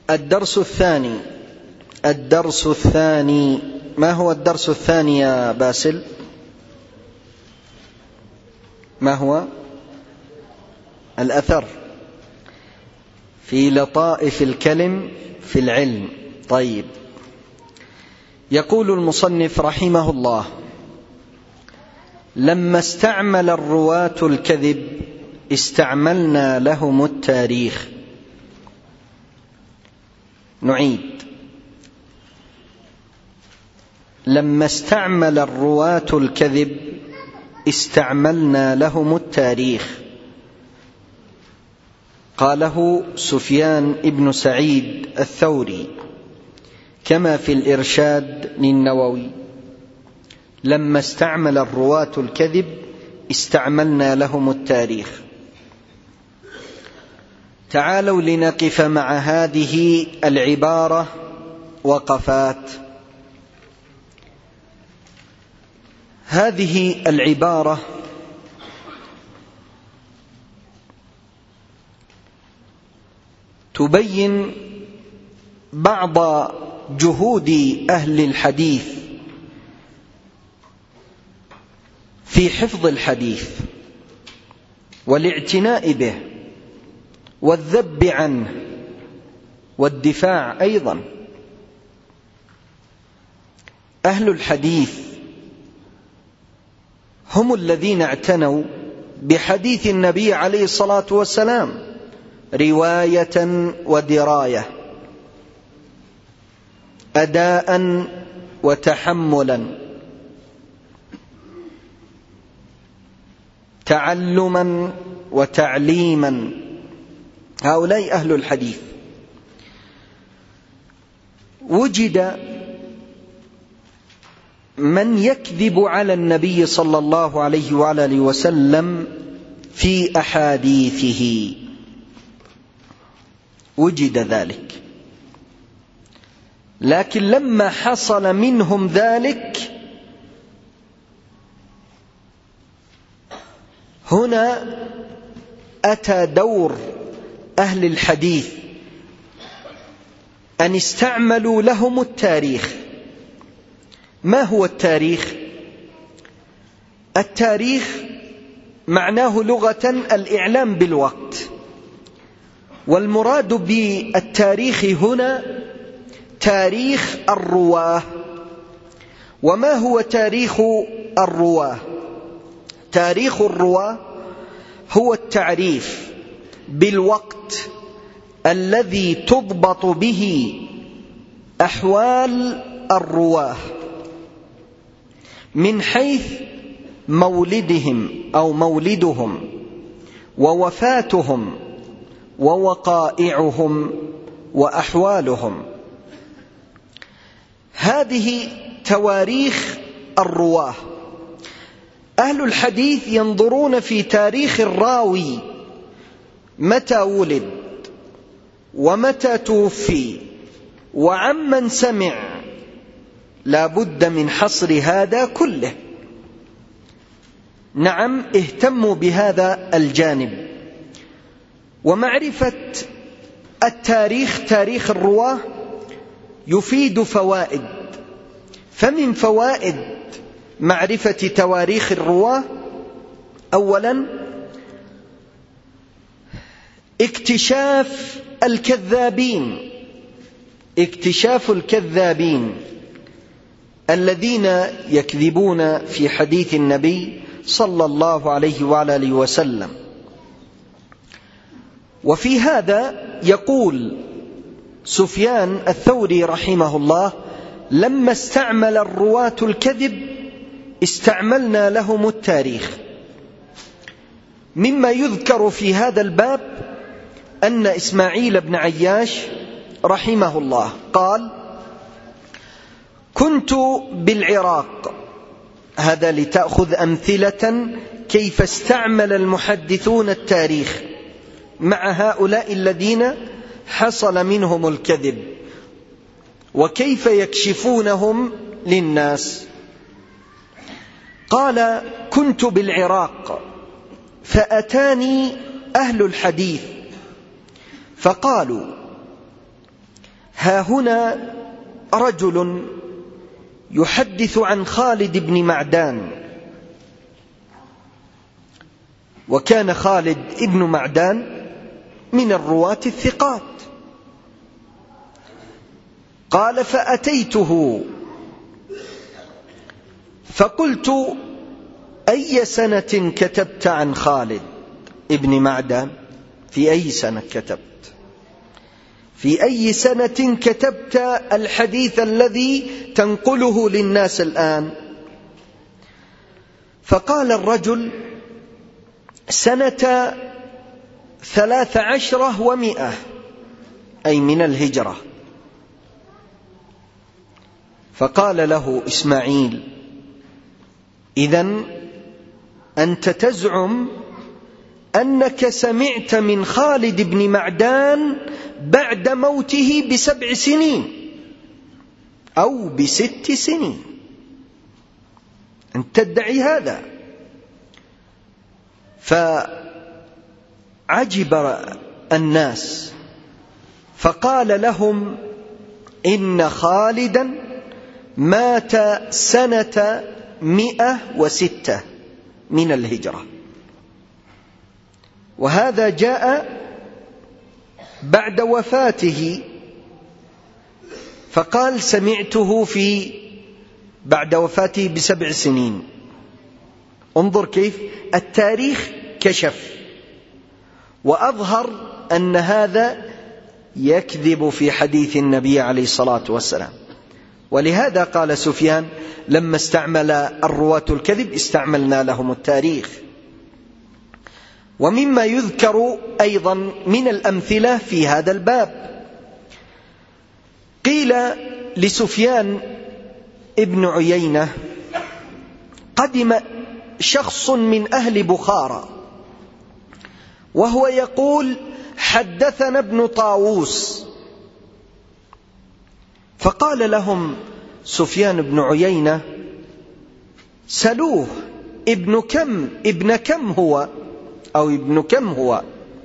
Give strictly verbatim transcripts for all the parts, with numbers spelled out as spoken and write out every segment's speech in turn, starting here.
الدرس الثاني الدرس الثاني ما هو الدرس الثاني يا باسل؟ ما هو؟ الأثر في لطائف الكلم في العلم. طيب، يقول المصنف رحمه الله: لما استعمل الرواة الكذب استعملنا لهم التاريخ. نعيد: لما استعمل الرواة الكذب استعملنا لهم التاريخ. قاله سفيان ابن سعيد الثوري كما في الإرشاد للنووي: لما استعمل الرواة الكذب استعملنا لهم التاريخ. تعالوا لنقف مع هذه العبارة وقفات. هذه العبارة تبين بعض جهود أهل الحديث في حفظ الحديث والاعتناء به والذب عنه والدفاع أيضا. أهل الحديث هم الذين اعتنوا بحديث النبي عليه الصلاة والسلام رواية ودراية، أداء وتحملا، تعلما وتعليما. هؤلاء أهل الحديث. وجد من يكذب على النبي صلى الله عليه وآله وسلم في أحاديثه، وجد ذلك، لكن لما حصل منهم ذلك هنا أتى دور أهل الحديث أن استعملوا لهم التاريخ. ما هو التاريخ؟ التاريخ معناه لغة الإعلام بالوقت، والمراد بالتاريخ هنا تاريخ الرواه. وما هو تاريخ الرواه؟ تاريخ الرواه هو التعريف بالوقت الذي تضبط به أحوال الرواه من حيث مولدهم أو مولدهم ووفاتهم ووقائعهم وأحوالهم. هذه تواريخ الرواه. أهل الحديث ينظرون في تاريخ الراوي، متى ولد ومتى توفي وعمن سمع. لا بد من حصر هذا كله. نعم، اهتموا بهذا الجانب. ومعرفة التاريخ، تاريخ الرواه، يفيد فوائد. فمن فوائد معرفة تواريخ الرواه: أولا، اكتشاف الكذابين، اكتشاف الكذابين الذين يكذبون في حديث النبي صلى الله عليه وآله وسلم. وفي هذا يقول سفيان الثوري رحمه الله: لما استعمل الرواة الكذب استعملنا لهم التاريخ. مما يذكر في هذا الباب أن إسماعيل بن عياش رحمه الله قال: كنت بالعراق. هذا لتأخذ أمثلة كيف استعمل المحدثون التاريخ مع هؤلاء الذين حصل منهم الكذب، وكيف يكشفونهم للناس. قال: كنت بالعراق فأتاني أهل الحديث فقالوا: ها هنا رجل يحدث عن خالد بن معدان، وكان خالد بن معدان من الرواة الثقات. قال: فأتيته فقلت: أي سنة كتبت عن خالد ابن معدان؟ في أي سنة كتبت؟ في أي سنة كتبت الحديث الذي تنقله للناس الآن؟ فقال الرجل: سنة ثلاث عشرة ومئة، أي من الهجرة. فقال له إسماعيل: إذن أنت تزعم أنك سمعت من خالد بن معدان بعد موته بسبع سنين أو بست سنين، أنت تدعي هذا. فعجب الناس، فقال لهم: إن خالدا مات سنة مئة وستة من الهجرة، وهذا جاء بعد وفاته. فقال: سمعته في بعد وفاته بسبع سنين. انظر كيف التاريخ كشف وأظهر أن هذا يكذب في حديث النبي عليه الصلاة والسلام. ولهذا قال سفيان: لما استعمل الرواة الكذب استعملنا لهم التاريخ. ومما يذكر أيضا من الأمثلة في هذا الباب، قيل لسفيان ابن عيينة: قدم شخص من أهل بخارى وهو يقول: حدثنا ابن طاووس. فقال لهم سفيان بن عيينة: سلوه ابن كم ابن كم هو أو ابن كم هو،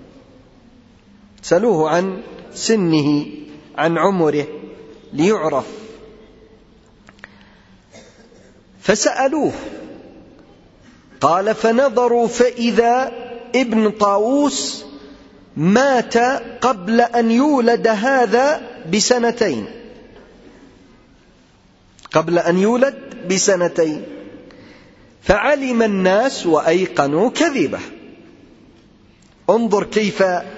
سلوه عن سنه عن عمره ليعرف. فسألوه، قال: فنظروا فإذا ابن طاووس مات قبل أن يولد هذا بسنتين، قبل أن يولد بسنتين. فعلم الناس وأيقنوا كذبه. انظر كيف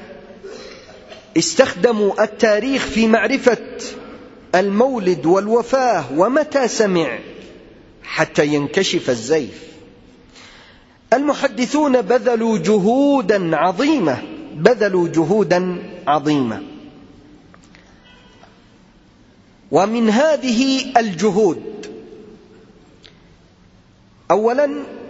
استخدموا التاريخ في معرفة المولد والوفاة ومتى سمع حتى ينكشف الزيف. المحدثون بذلوا جهودا عظيمة بذلوا جهودا عظيمة ومن هذه الجهود: أولا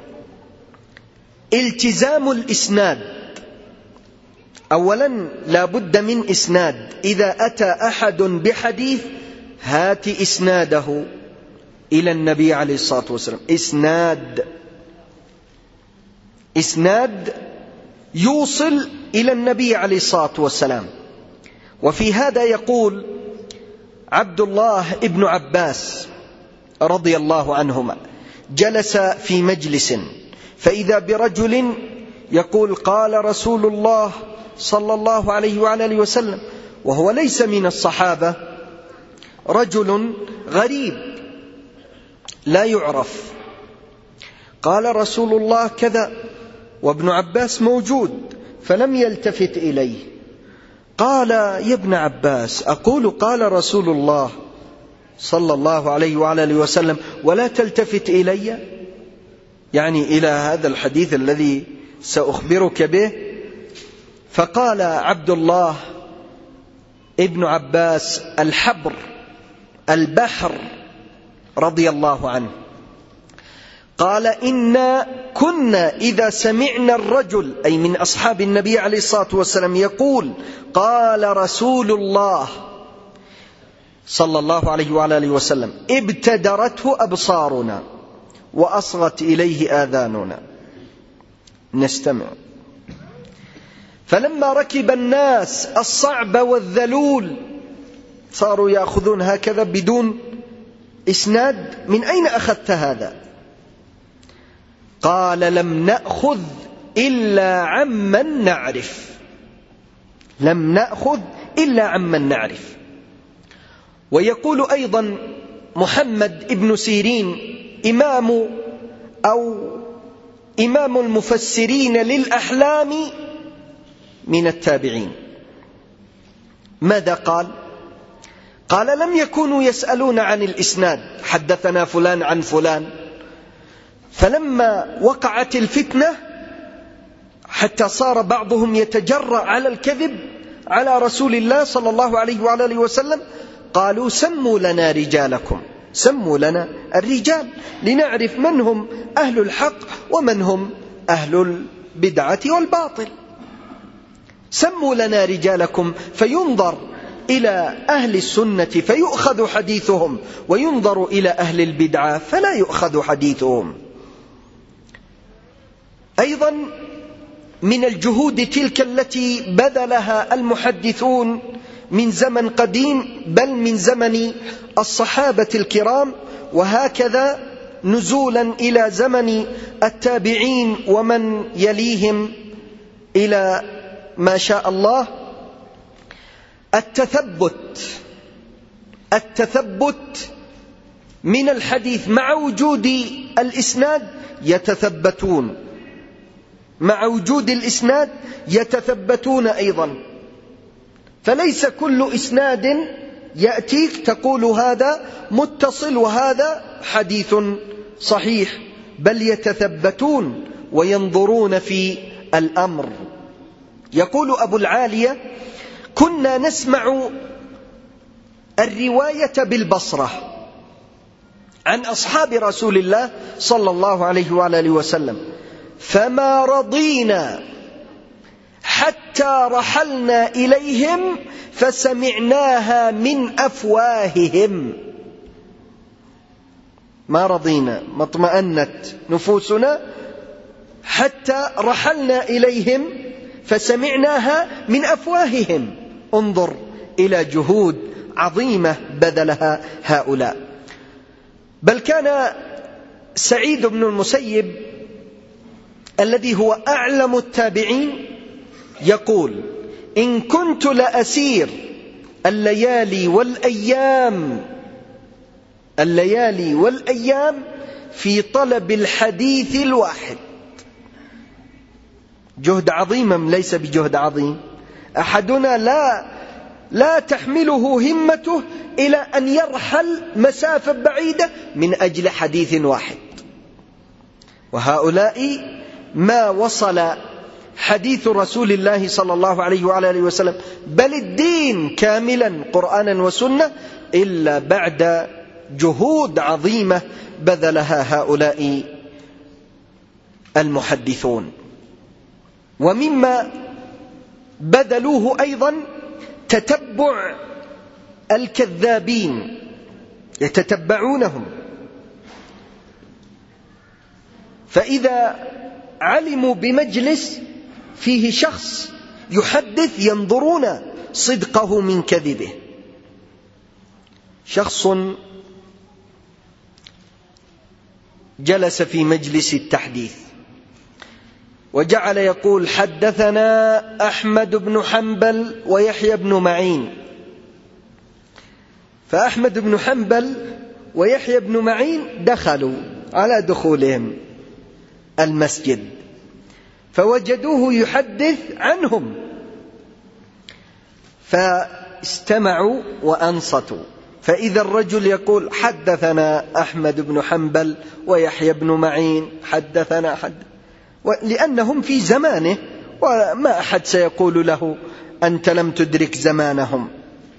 التزام الإسناد. أولا لا بد من إسناد. إذا أتى أحد بحديث هات إسناده إلى النبي عليه الصلاة والسلام. إسناد إسناد يوصل إلى النبي عليه الصلاة والسلام. وفي هذا يقول عبد الله ابن عباس رضي الله عنهما: جلس في مجلس فإذا برجل يقول: قال رسول الله صلى الله عليه وعلى آله وسلم، وهو ليس من الصحابة، رجل غريب لا يعرف. قال رسول الله كذا، وابن عباس موجود فلم يلتفت إليه. قال: يا ابن عباس، أقول قال رسول الله صلى الله عليه وعلى آله وسلم ولا تلتفت إلي، يعني إلى هذا الحديث الذي سأخبرك به. فقال عبد الله ابن عباس الحبر البحر رضي الله عنه، قال: إنا كنا إذا سمعنا الرجل، أي من أصحاب النبي عليه الصلاة والسلام، يقول قال رسول الله صلى الله عليه وعلى آله وسلم، ابتدرته أبصارنا وأصغت إليه آذاننا. نستمع. فلما ركب الناس الصعب والذلول صاروا يأخذون هكذا بدون إسناد. من أين أخذت هذا؟ قال لم نأخذ إلا عمن نعرف، لم نأخذ إلا عمن نعرف. ويقول أيضا محمد ابن سيرين إمام أو إمام المفسرين للأحلام من التابعين، ماذا قال؟ قال لم يكونوا يسألون عن الإسناد، حدثنا فلان عن فلان، فلما وقعت الفتنة حتى صار بعضهم يتجرأ على الكذب على رسول الله صلى الله عليه وآله وسلم، قالوا سموا لنا رجالكم، سموا لنا الرجال لنعرف من هم أهل الحق ومن هم أهل البدعة والباطل. سموا لنا رجالكم، فينظر إلى أهل السنة فيؤخذ حديثهم، وينظر إلى أهل البدعة فلا يؤخذ حديثهم. أيضا من الجهود تلك التي بذلها المحدثون من زمن قديم، بل من زمن الصحابة الكرام، وهكذا نزولا إلى زمن التابعين ومن يليهم إلى ما شاء الله، التثبت التثبت من الحديث مع وجود الإسناد، يتثبتون مع وجود الإسناد يتثبتون أيضا. فليس كل إسناد يأتيك تقول هذا متصل وهذا حديث صحيح، بل يتثبتون وينظرون في الأمر. يقول أبو العالية كنا نسمع الرواية بالبصرة عن أصحاب رسول الله صلى الله عليه وآله وسلم، فما رضينا حتى رحلنا إليهم فسمعناها من أفواههم. ما رضينا، ما اطمأنت نفوسنا حتى رحلنا إليهم فسمعناها من أفواههم. انظر إلى جهود عظيمة بذلها هؤلاء. بل كان سعيد بن المسيب الذي هو أعلم التابعين يقول إن كنت لأسير الليالي والأيام الليالي والأيام في طلب الحديث الواحد. جهد عظيم ليس بجهد عظيم. أحدنا لا لا تحمله همته إلى أن يرحل مسافة بعيدة من أجل حديث واحد، وهؤلاء ما وصل حديث رسول الله صلى الله عليه وآله وسلم بل الدين كاملا قرآنا وسنة إلا بعد جهود عظيمة بذلها هؤلاء المحدثون. ومما بذلوه أيضا تتبع الكذابين، يتتبعونهم، فإذا علموا بمجلس فيه شخص يحدث ينظرون صدقه من كذبه. شخص جلس في مجلس التحديث وجعل يقول حدثنا أحمد بن حنبل ويحيى بن معين، فأحمد بن حنبل ويحيى بن معين دخلوا على دخولهم المسجد فوجدوه يحدث عنهم، فاستمعوا وأنصتوا، فإذا الرجل يقول حدثنا أحمد بن حنبل ويحيى بن معين حدثنا حد، لأنهم في زمانه وما أحد سيقول له أنت لم تدرك زمانهم.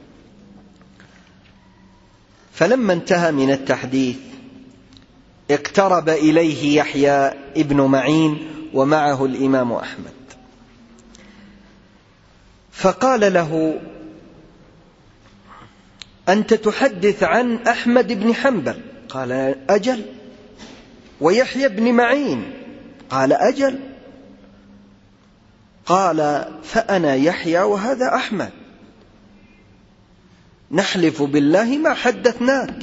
فلما انتهى من التحديث اقترب إليه يحيى ابن معين ومعه الإمام أحمد، فقال له أنت تحدث عن أحمد بن حنبل؟ قال أجل. ويحيى بن معين؟ قال أجل. قال فأنا يحيى وهذا أحمد. نحلف بالله ما حدثناك.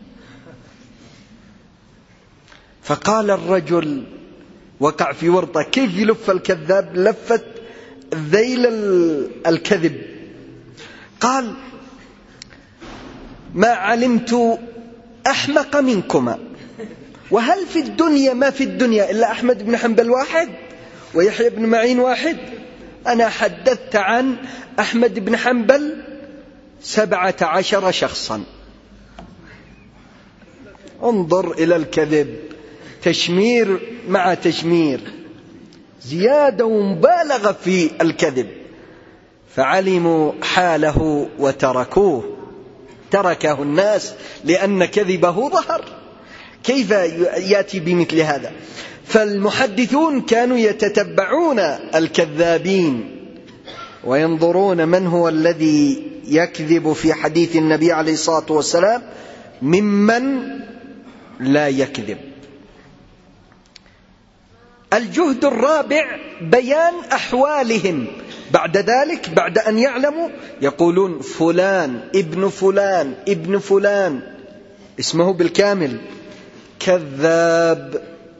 فقال الرجل وقع في ورطة، كيف يلف الكذاب لفت ذيل الكذب. قال: ما علمت أحمق منكما، وهل في الدنيا ما في الدنيا إلا أحمد بن حنبل واحد ويحيى بن معين واحد؟ أنا حدثت عن أحمد بن حنبل سبعة عشر شخصا. انظر إلى الكذب، تشمير مع تشمير، زيادة ومبالغة في الكذب. فعلموا حاله وتركوه، تركه الناس لأن كذبه ظهر. كيف يأتي بمثل هذا؟ فالمحدثون كانوا يتتبعون الكذابين وينظرون من هو الذي يكذب في حديث النبي عليه الصلاة والسلام ممن لا يكذب. الجهد الرابع بيان أحوالهم بعد ذلك، بعد أن يعلموا يقولون فلان ابن فلان ابن فلان اسمه بالكامل كذاب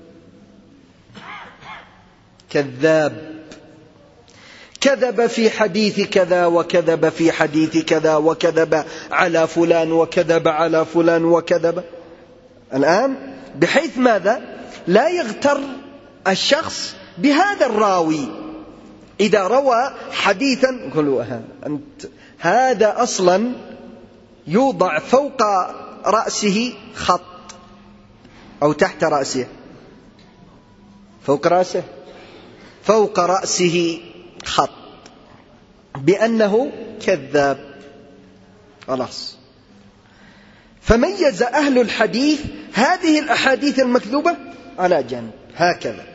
كذاب، كذب في حديث كذا وكذب في حديث كذا وكذب على فلان وكذب على فلان وكذب. الآن بحيث ماذا؟ لا يغتر الشخص بهذا الراوي. إذا روى حديثا قالوا أنت هذا أصلا يوضع فوق رأسه خط أو تحت رأسه، فوق رأسه فوق رأسه خط بأنه كذاب. خلاص. فميز أهل الحديث هذه الأحاديث المكذوبة على جنب هكذا،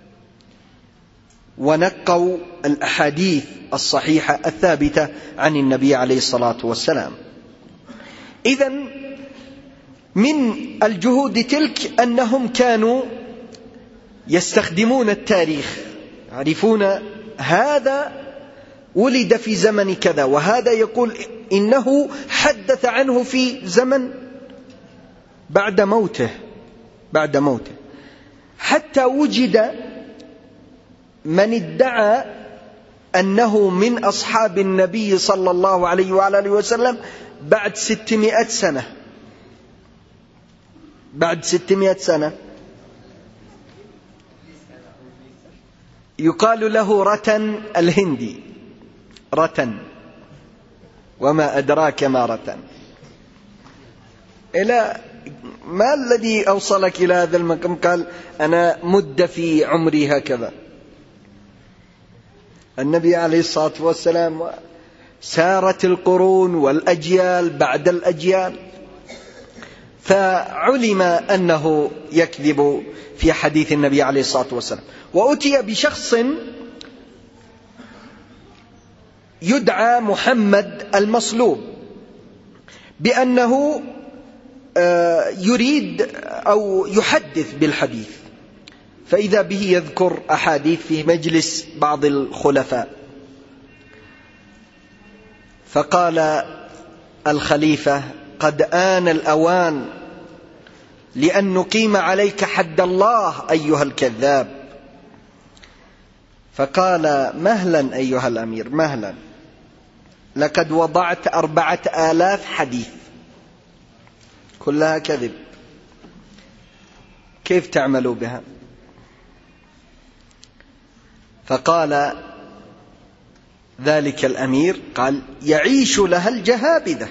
ونقوا الأحاديث الصحيحة الثابتة عن النبي عليه الصلاة والسلام. إذن من الجهود تلك أنهم كانوا يستخدمون التاريخ، يعرفون هذا ولد في زمن كذا، وهذا يقول إنه حدث عنه في زمن بعد موته بعد موته حتى وجد من ادعى أنه من أصحاب النبي صلى الله عليه وآله وسلم بعد ستمائة سنة بعد ستمائة سنة يقال له رتن الهندي، رتن، وما أدراك ما رتن. إلى ما الذي أوصلك إلى هذا المقام؟ قال أنا مد في عمري هكذا. النبي عليه الصلاة والسلام سارت القرون والأجيال بعد الأجيال، فعلم أنه يكذب في حديث النبي عليه الصلاة والسلام. وأتي بشخص يدعى محمد المصلوب بأنه يريد أو يحدث بالحديث، فإذا به يذكر أحاديث في مجلس بعض الخلفاء. فقال الخليفة قد آن الأوان لأن نقيم عليك حد الله أيها الكذاب. فقال مهلا أيها الأمير، مهلا، لقد وضعت أربعة آلاف حديث كلها كذب، كيف تعملوا بها؟ فقال ذلك الأمير قال يعيش لها الجهابذة.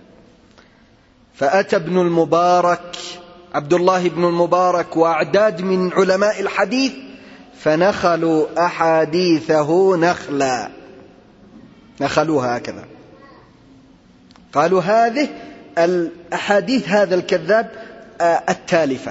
فأتى ابن المبارك عبد الله بن المبارك وأعداد من علماء الحديث فنخلوا أحاديثه نخلا، نخلوها هكذا، قالوا هذه الأحاديث هذا الكذاب التالفة،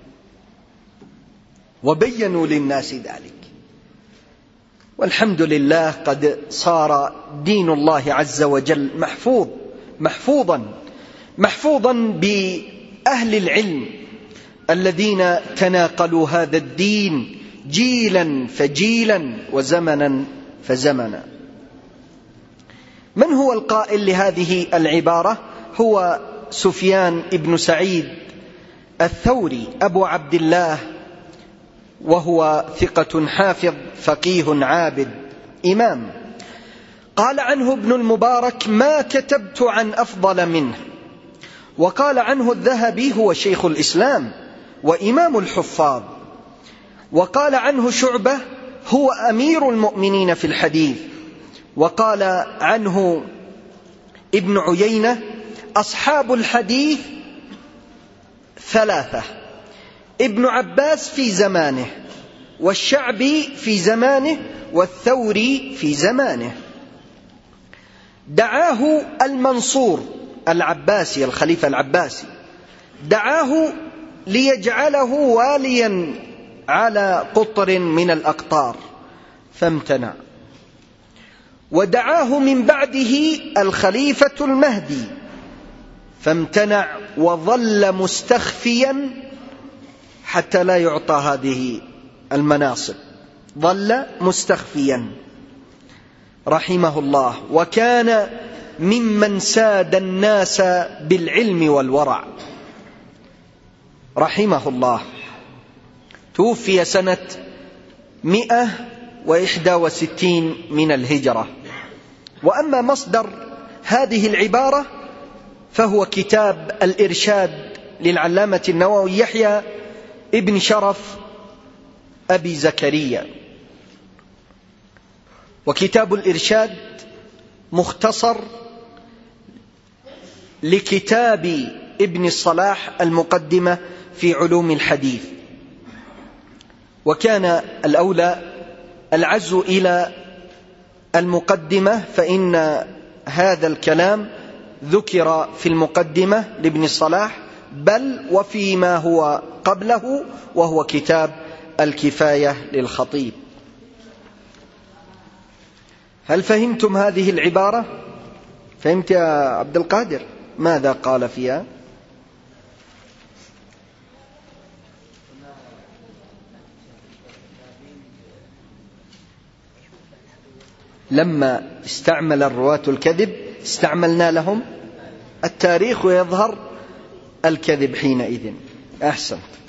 وبينوا للناس ذلك. والحمد لله قد صار دين الله عز وجل محفوظ محفوظا محفوظا بأهل العلم الذين تناقلوا هذا الدين جيلا فجيلا وزمنا فزمنا. من هو القائل لهذه العبارة؟ هو سفيان بن سعيد الثوري أبو عبد الله، وهو ثقة حافظ فقيه عابد إمام. قال عنه ابن المبارك: ما كتبت عن أفضل منه. وقال عنه الذهبي: هو شيخ الإسلام وإمام الحفاظ. وقال عنه شعبة: هو أمير المؤمنين في الحديث. وقال عنه ابن عيينة: أصحاب الحديث ثلاثة: ابن عباس في زمانه، والشعبي في زمانه، والثوري في زمانه. دعاه المنصور العباسي الخليفة العباسي، دعاه ليجعله واليا على قطر من الأقطار فامتنع. ودعاه من بعده الخليفة المهدي فامتنع، وظل مستخفيا حتى لا يعطى هذه المناصب، ظل مستخفيا رحمه الله. وكان ممن ساد الناس بالعلم والورع رحمه الله. توفي سنة مئة وإحدى وستين من الهجرة. وأما مصدر هذه العبارة فهو كتاب الإرشاد للعلامة النووي يحيى ابن شرف أبي زكريا. وكتاب الإرشاد مختصر لكتاب ابن الصلاح المقدمة في علوم الحديث. وكان الأولى العزو إلى المقدمة، فإن هذا الكلام ذكر في المقدمة لابن الصلاح، بل وفيما هو قبله، وهو كتاب الكفاية للخطيب. هل فهمتم هذه العبارة؟ فهمت يا عبد القادر ماذا قال فيها؟ لما استعمل الرواة الكذب استعملنا لهم التاريخ، ويظهر الكذب حينئذ. أحسنت.